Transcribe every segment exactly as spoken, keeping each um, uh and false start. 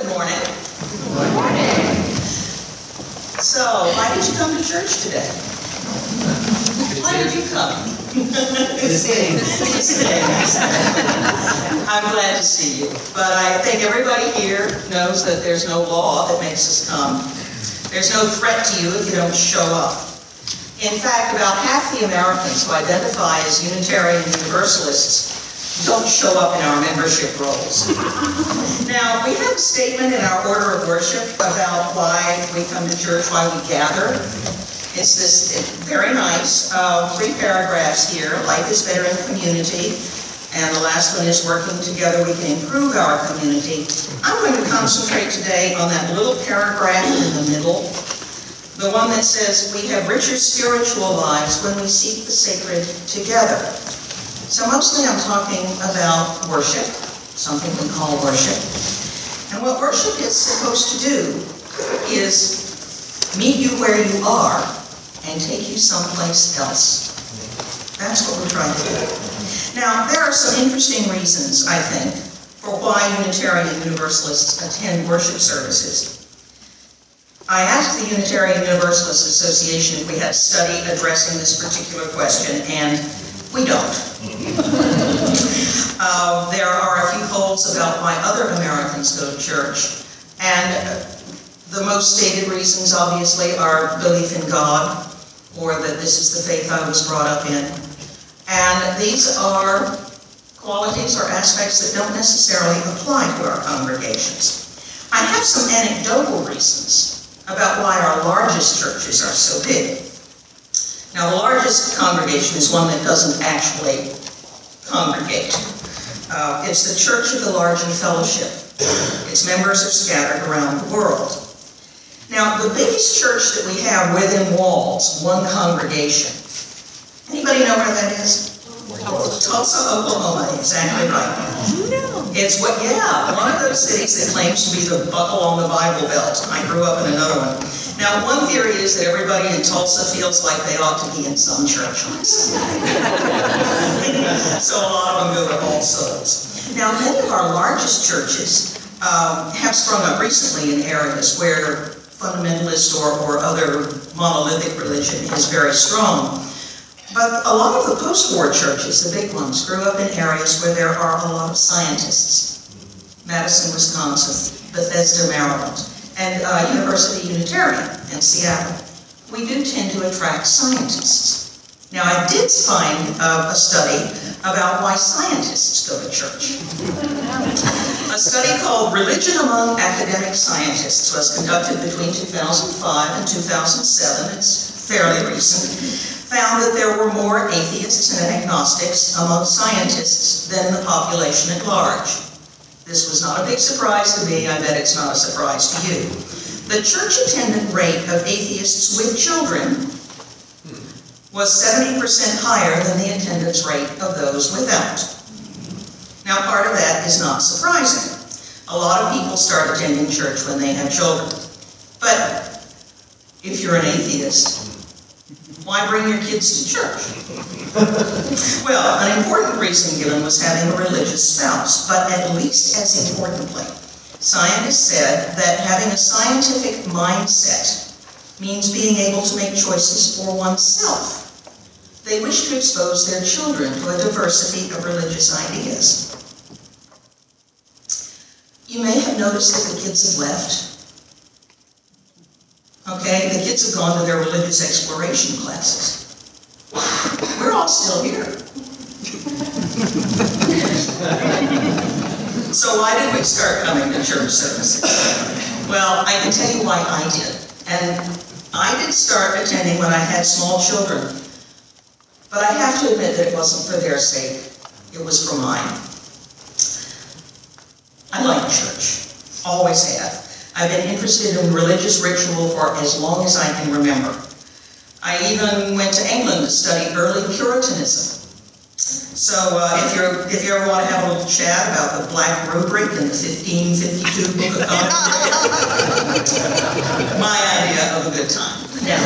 morning. Good morning. So, why did you come to church today? Why did you come? To sing. To sing. I'm glad to see you. But I think everybody here knows that there's no law that makes us come. There's no threat to you if you don't show up. In fact, about half the Americans who identify as Unitarian Universalists don't show up in our membership rolls. Now, we have a statement in our order of worship about why we come to church, why we gather. It's this it's very nice, uh, three paragraphs here. Life is better in community. And the last one is working together we can improve our community. I'm going to concentrate today on that little paragraph in the middle, the one that says, we have richer spiritual lives when we seek the sacred together. So mostly I'm talking about worship, something we call worship. And what worship is supposed to do is meet you where you are and take you someplace else. That's what we're trying to do. Now, there are some interesting reasons, I think, for why Unitarian Universalists attend worship services. I asked the Unitarian Universalist Association if we had a study addressing this particular question, and we don't. uh, there are a few polls about why other Americans go to church, and the most stated reasons, obviously, are belief in God, or that this is the faith I was brought up in. And these are qualities or aspects that don't necessarily apply to our congregations. I have some anecdotal reasons about why our largest churches are so big. Now, the largest congregation is one that doesn't actually congregate. Uh, it's the Church of the Larger Fellowship. Its members are scattered around the world. Now, the biggest church that we have within walls, one congregation. Anybody know where that is? Tulsa, Oklahoma. Exactly right. No. It's what? Yeah, one of those cities that claims to be the buckle on the Bible Belt. I grew up in another one. Now, one theory is that everybody in Tulsa feels like they ought to be in some church on Sunday. So a lot of them go to All Souls. Now, many of our largest churches um, have sprung up recently in areas where fundamentalist or, or other monolithic religion is very strong. But a lot of the post-war churches, the big ones, grew up in areas where there are a lot of scientists. Madison, Wisconsin, Bethesda, Maryland, and uh, University Unitarian in Seattle. We do tend to attract scientists. Now, I did find uh, a study about why scientists go to church. A study called Religion Among Academic Scientists was conducted between two thousand five and two thousand seven. It's fairly recent. Found that there were more atheists and agnostics among scientists than the population at large. This was not a big surprise to me. I bet it's not a surprise to you. The church attendance rate of atheists with children was seventy percent higher than the attendance rate of those without. Now, part of that is not surprising. A lot of people start attending church when they have children. But if you're an atheist, why bring your kids to church? Well, an important reason given was having a religious spouse, but at least as importantly, scientists said that having a scientific mindset means being able to make choices for oneself. They wish to expose their children to a diversity of religious ideas. You may have noticed that the kids have left. Okay, the kids have gone to their religious exploration classes. We're all still here. So why did we start coming to church services? Well, I can tell you why I did. And I did start attending when I had small children. But I have to admit that it wasn't for their sake. It was for mine. I like church. Always have. I've been interested in religious ritual for as long as I can remember. I even went to England to study early Puritanism. So uh, if, you're, if you ever want to have a little chat about the Black Rubric and the fifteen fifty-two Book of Common my idea of a good time. Now,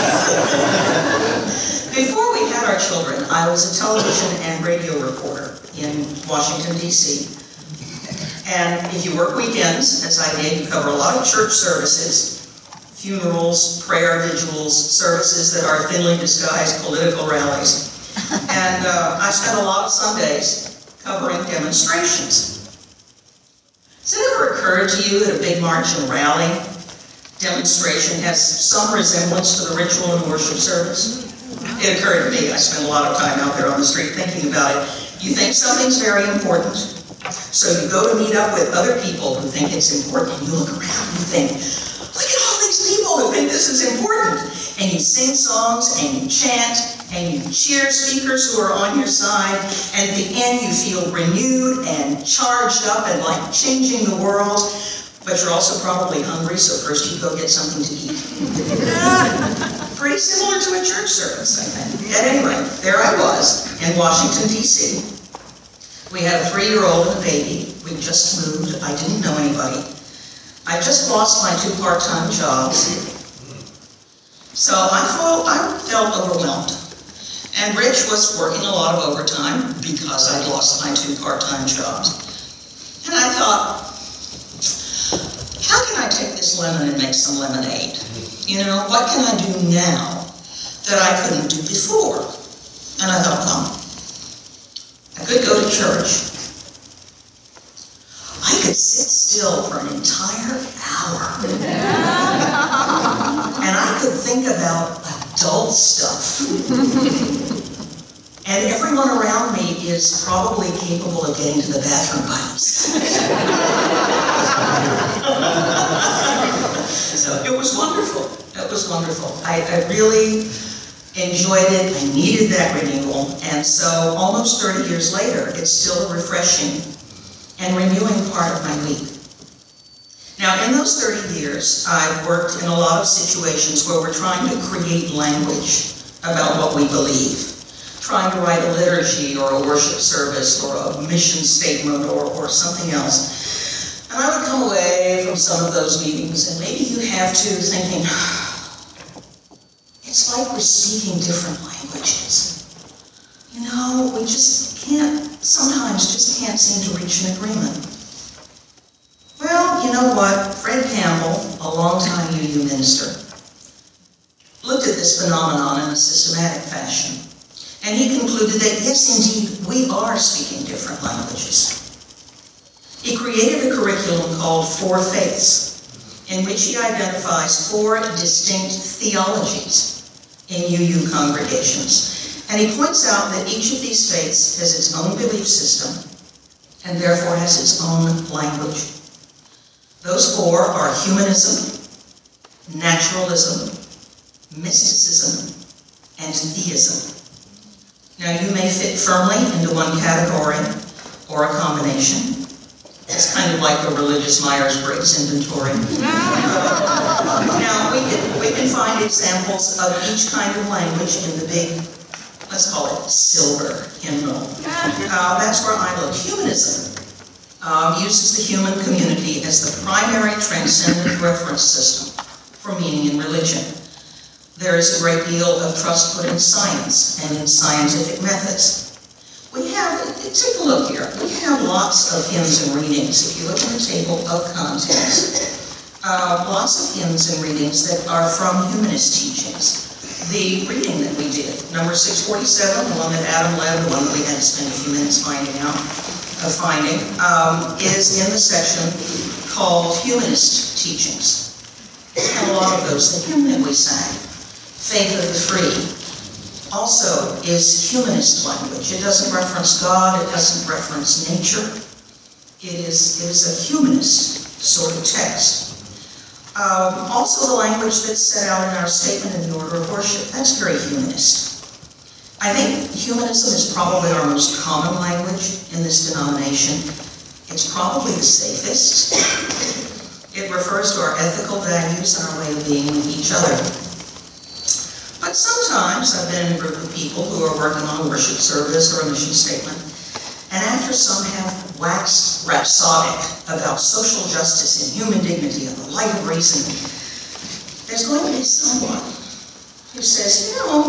before we had our children, I was a television and radio reporter in Washington, D C And if you work weekends, as I did, you cover a lot of church services, funerals, prayer vigils, services that are thinly disguised political rallies. And uh, I spent a lot of Sundays covering demonstrations. Has it ever occurred to you that a big march and rally demonstration has some resemblance to the ritual and worship service? It occurred to me. I spent a lot of time out there on the street thinking about it. You think something's very important, so you go to meet up with other people who think it's important. You look around and you think, look at all these people who think this is important. And you sing songs, and you chant, and you cheer speakers who are on your side, and at the end you feel renewed and charged up and like changing the world, but you're also probably hungry, so first you go get something to eat. Pretty similar to a church service, I think. At any rate, there I was in Washington, D C We had a three-year-old and a baby. We just moved. I didn't know anybody. I just lost my two part-time jobs. So I felt, I felt overwhelmed. And Rich was working a lot of overtime because I'd lost my two part-time jobs. And I thought, how can I take this lemon and make some lemonade? You know, what can I do now that I couldn't do before? And I thought, well, I could go to church. I could sit still for an entire hour. And I could think about adult stuff. And everyone around me is probably capable of getting to the bathroom by themselves. So it was wonderful. It was wonderful. I, I really enjoyed it. I needed that renewal. And so almost thirty years later, it's still a refreshing and renewing part of my week. Now, in those thirty years, I've worked in a lot of situations where we're trying to create language about what we believe. Trying to write a liturgy or a worship service or a mission statement or, or something else. And I would come away from some of those meetings and maybe you have to thinking, it's like we're speaking different languages. You know, we just can't, sometimes just can't seem to reach an agreement. Well, you know what? Fred Campbell, a longtime U U minister, looked at this phenomenon in a systematic fashion. And he concluded that, yes, indeed, we are speaking different languages. He created a curriculum called Four Faiths, in which he identifies four distinct theologies in U U congregations. And he points out that each of these faiths has its own belief system, and therefore has its own language. Those four are humanism, naturalism, mysticism, and theism. Now, you may fit firmly into one category or a combination. It's kind of like a religious Myers-Briggs inventory. Now, we can, we can find examples of each kind of language in the big, let's call it silver hymnal. Uh, that's where I look. Humanism um, uses the human community as the primary transcendent reference system for meaning in religion. There is a great deal of trust put in science and in scientific methods. We have, take a look here, we have lots of hymns and readings. If you look at the table of contents, uh, lots of hymns and readings that are from humanist teachings. The reading that we did, number six forty-seven, the one that Adam led, the one that we had to spend a few minutes finding out, uh, finding, um, is in the section called Humanist Teachings. And a lot of those, the hymn that we sang, Faith of the Free, also is humanist language. It doesn't reference God, it doesn't reference nature. It is, it is a humanist sort of text. Um, also the language that's set out in our statement in the order of worship, that's very humanist. I think humanism is probably our most common language in this denomination. It's probably the safest. It refers to our ethical values and our way of being with each other. But sometimes I've been in a group of people who are working on a worship service or a mission statement, and after some have waxed rhapsodic about social justice and human dignity and the light of reason, there's going to be someone who says, you know,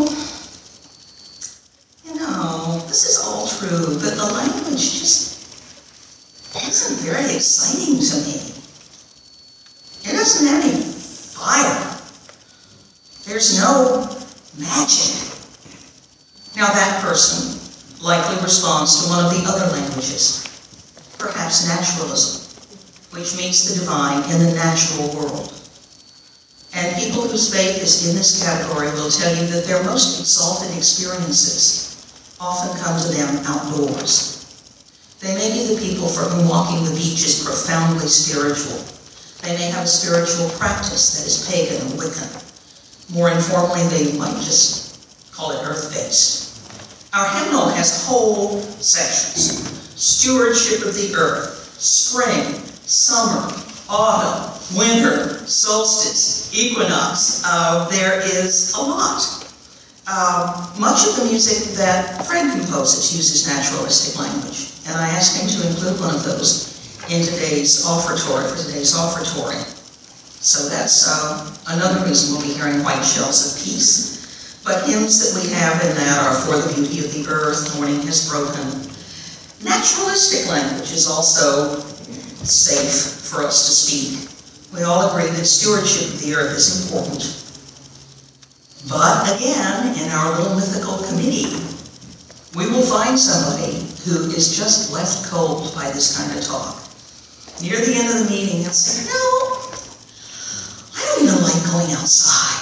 you know, this is all true, but the language just, isn't very exciting to me. It doesn't have any fire. There's no magic. Now that person likely responds to one of the other languages, perhaps naturalism, which meets the divine in the natural world. And people whose faith is in this category will tell you that their most exalted experiences often come to them outdoors. They may be the people for whom walking the beach is profoundly spiritual. They may have a spiritual practice that is pagan and Wiccan. More informally, they might just call it earth-based. Our hymnal has whole sections. Stewardship of the earth, spring, summer, autumn, winter, solstice, equinox. Uh, there is a lot. Uh, much of the music that Fred composes uses naturalistic language, and I asked him to include one of those in today's offertory, for today's offertory. So that's uh, another reason we'll be hearing White Shells of Peace. But hymns that we have in that are For the Beauty of the Earth, Morning Has Broken. Naturalistic language is also safe for us to speak. We all agree that stewardship of the earth is important. But again, in our little mythical committee, we will find somebody who is just left cold by this kind of talk. Near the end of the meeting, they'll say, no, I don't even like going outside.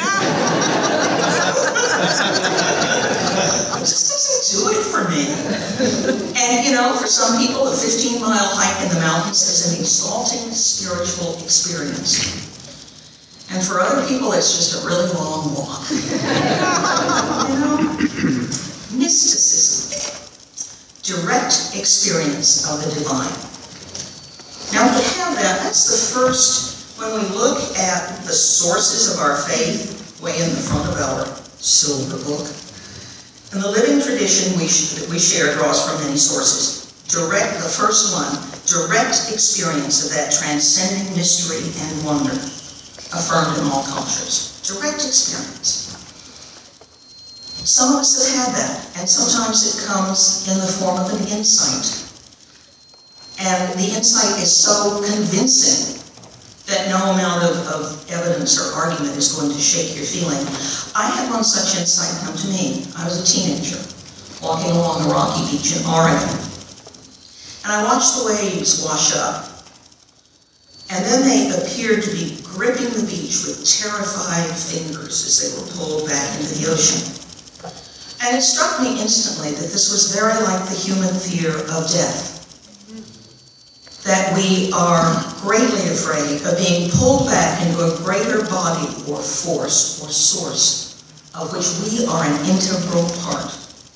It just doesn't do it for me. And you know, for some people, a fifteen mile hike in the mountains is an exalting spiritual experience. And for other people, it's just a really long walk. You know? Mysticism. Direct experience of the divine. Now we have that, that's the first, when we look at the sources of our faith, way in the front of our silver book. And the living tradition we sh that we share draws from many sources. Direct, the first one, direct experience of that transcending mystery and wonder, affirmed in all cultures. Direct experience. Some of us have had that, and sometimes it comes in the form of an insight. And the insight is so convincing that no amount of, of evidence or argument is going to shake your feeling. I had one such insight come to me. I was a teenager, walking along a rocky beach in Oregon. And I watched the waves wash up. And then they appeared to be gripping the beach with terrified fingers as they were pulled back into the ocean. And it struck me instantly that this was very like the human fear of death. That we are greatly afraid of being pulled back into a greater body or force or source of which we are an integral part.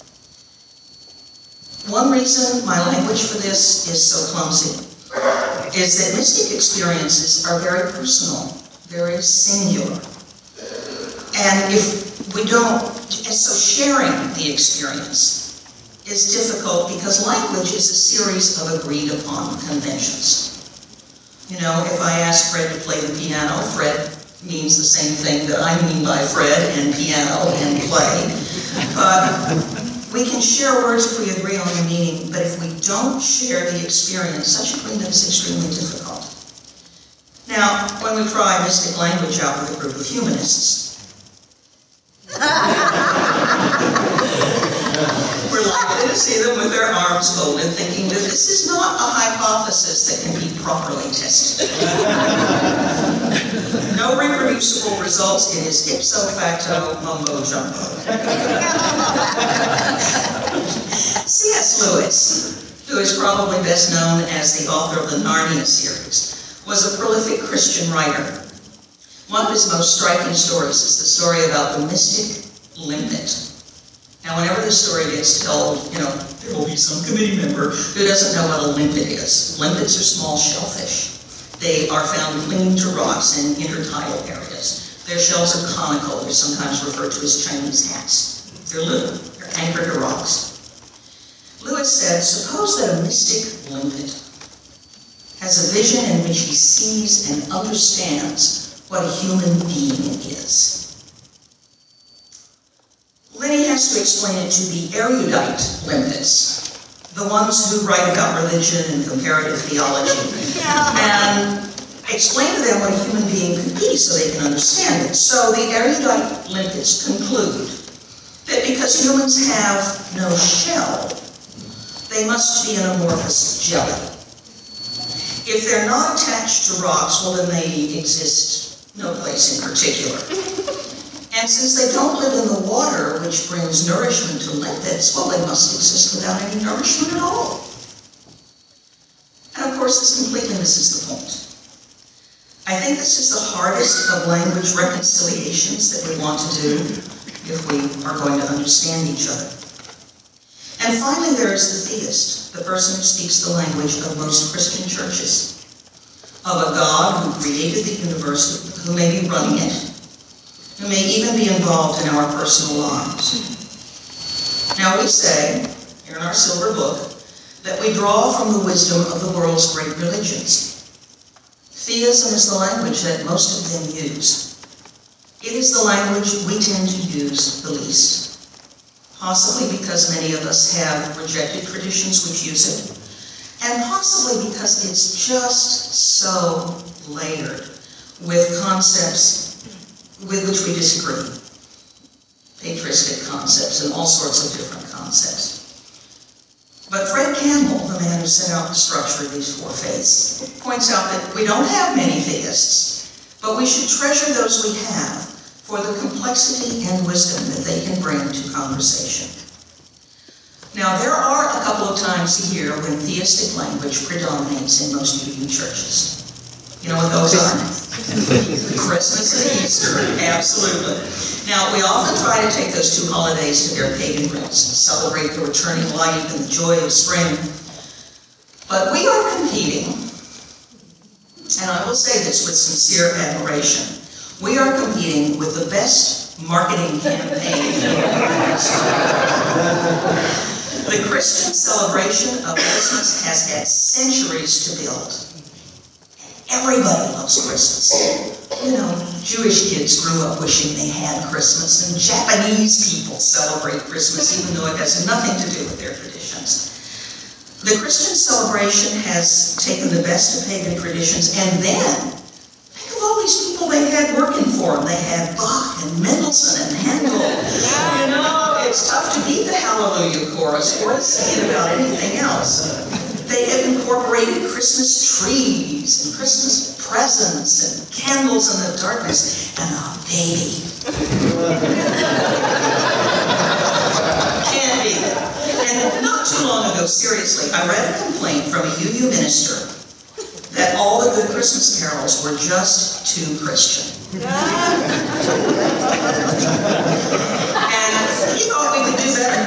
One reason my language for this is so clumsy is that mystic experiences are very personal, very singular. And if we don't, and so sharing the experience is difficult because language is a series of agreed upon conventions. You know, if I ask Fred to play the piano, Fred means the same thing that I mean by Fred and piano and play. But we can share words if we agree on the meaning, but if we don't share the experience, such agreement is extremely difficult. Now, when we try mystic language out with a group of humanists, we're likely to see them with their arms folded, thinking that this is not a hypothesis that can be properly tested. No reproducible results, it is ipso facto mumbo jumbo. C S Lewis, who is probably best known as the author of the Narnia series, was a prolific Christian writer. One of his most striking stories is the story about the mystic limpet. Now, whenever this story gets told, you know, there will be some committee member who doesn't know what a limpet is. Limpets are small shellfish. They are found clinging to rocks in intertidal areas. Their shells are conical. They're sometimes referred to as Chinese hats. They're little. They're anchored to rocks. Lewis said, suppose that a mystic limpet has a vision in which he sees and understands what a human being is. Then he has to explain it to the erudite limpets. the ones who write about religion and comparative theology, and explain to them what a human being could be so they can understand it. So the erudite linguists conclude that because humans have no shell, they must be an amorphous jelly. If they're not attached to rocks, well then they exist no place in particular. And since they don't live in the water, which brings nourishment to limpets, well, they must exist without any nourishment at all. And of course, this completely misses the point. I think this is the hardest of language reconciliations that we want to do if we are going to understand each other. And finally, there is the theist, the person who speaks the language of most Christian churches, of a God who created the universe, who may be running it, who may even be involved in our personal lives. Now we say, here in our silver book, that we draw from the wisdom of the world's great religions. Theism is the language that most of them use. It is the language we tend to use the least, possibly because many of us have rejected traditions which use it, and possibly because it's just so layered with concepts with which we disagree. Patristic concepts and all sorts of different concepts. But Fred Campbell, the man who set out the structure of these four faiths, points out that we don't have many theists, but we should treasure those we have for the complexity and wisdom that they can bring to conversation. Now, there are a couple of times a year when theistic language predominates in most Union churches. You know what those are? Christmas and Easter, absolutely. Now, we often try to take those two holidays to their pagan roots and celebrate the returning light and the joy of spring. But we are competing, and I will say this with sincere admiration, we are competing with the best marketing campaign in the past. The Christian celebration of Christmas has had centuries to build. Everybody loves Christmas. You know, Jewish kids grew up wishing they had Christmas, and Japanese people celebrate Christmas even though it has nothing to do with their traditions. The Christian celebration has taken the best of pagan traditions, and then, think of all these people they had working for them. They had Bach and Mendelssohn and Handel. You know, it's tough to beat the Hallelujah chorus or to sing it about anything else. They have incorporated Christmas trees and Christmas presents and candles in the darkness and a baby. Can't beat it. And not too long ago, seriously, I read a complaint from a U U minister that all the good Christmas carols were just too Christian. And he thought we could do better.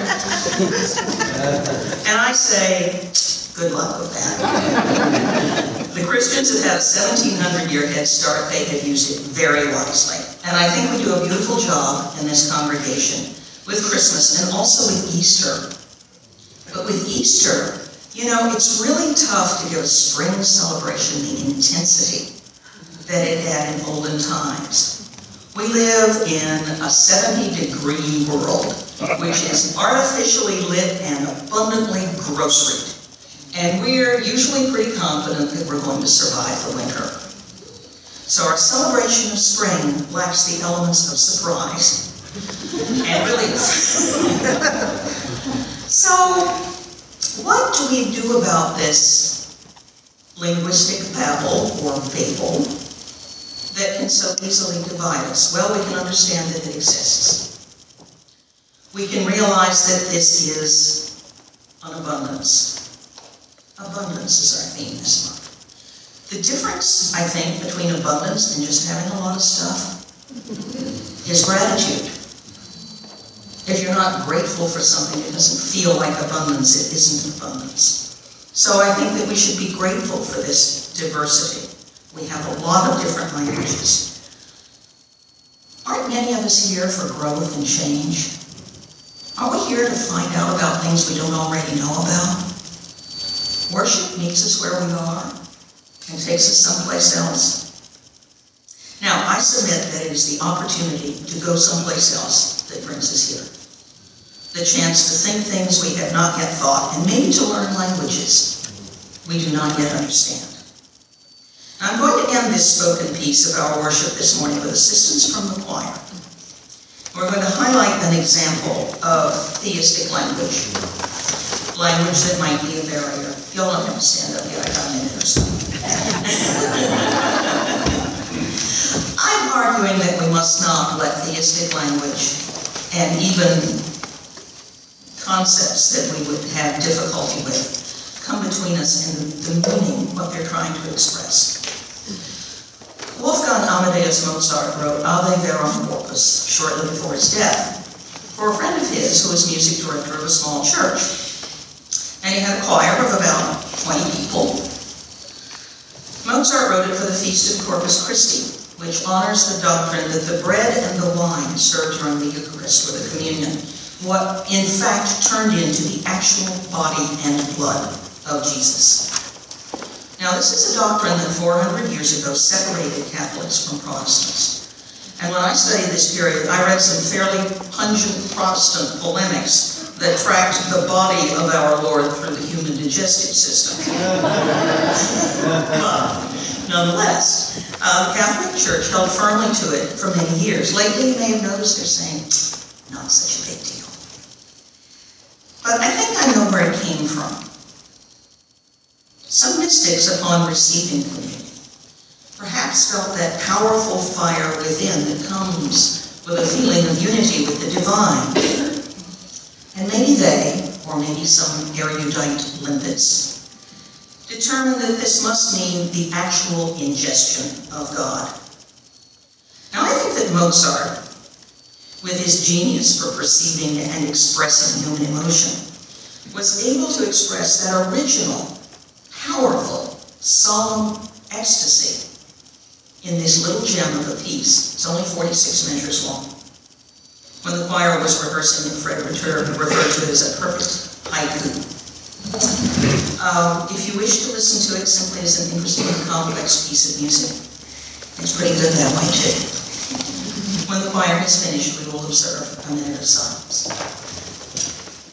And I say, good luck with that. The Christians have had a seventeen hundred year head start. They have used it very wisely. And I think we do a beautiful job in this congregation with Christmas and also with Easter. But with Easter, you know, it's really tough to give a spring celebration the intensity that it had in olden times. We live in a seventy degree world, which is artificially lit and abundantly groceryed. And we're usually pretty confident that we're going to survive the winter. So our celebration of spring lacks the elements of surprise and relief. So, what do we do about this linguistic babble or babel that can so easily divide us? Well, we can understand that it exists. We can realize that this is an abundance. Abundance is our theme this month. The difference, I think, between abundance and just having a lot of stuff is gratitude. If you're not grateful for something, it doesn't feel like abundance, it isn't abundance. So I think that we should be grateful for this diversity. We have a lot of different languages. Aren't many of us here for growth and change? Are we here to find out about things we don't already know about? Worship meets us where we are and takes us someplace else. Now, I submit that it is the opportunity to go someplace else that brings us here. the chance to think things we have not yet thought, and maybe to learn languages we do not yet understand. I'm going to end this spoken piece of our worship this morning with assistance from the choir. We're going to highlight an example of theistic language, language that might be a barrier. Y'all don't have to stand up yet, I got a minute or so. I'm arguing that we must not let theistic language and even concepts that we would have difficulty with come between us and the meaning, what they're trying to express. Wolfgang Amadeus Mozart wrote Ave Verum Corpus shortly before his death for a friend of his who was music director of a small church. And he had a choir of about twenty people. Mozart wrote it for the Feast of Corpus Christi, which honors the doctrine that the bread and the wine served during the Eucharist or the communion, what in fact turned into the actual body and blood of Jesus. Now, this is a doctrine that four hundred years ago separated Catholics from Protestants. And when I studied this period, I read some fairly pungent Protestant polemics that tracked the body of our Lord through the human digestive system. But, nonetheless, uh, the Catholic Church held firmly to it for many years. Lately, you may have noticed they're saying, not such a big deal. But I think I know where it came from. Some mystics, upon receiving communion, perhaps felt that powerful fire within that comes with a feeling of unity with the divine. And maybe they, or maybe some erudite limbits, determined that this must mean the actual ingestion of God. Now, I think that Mozart, with his genius for perceiving and expressing human emotion, was able to express that original, powerful, solemn ecstasy in this little gem of a piece. It's only forty-six measures long. When the choir was rehearsing it, Fred referred to it as a perfect haiku. Um, if you wish to listen to it simply as an interesting and complex piece of music, it's pretty good that way too. When the choir has finished, we will observe a minute of silence.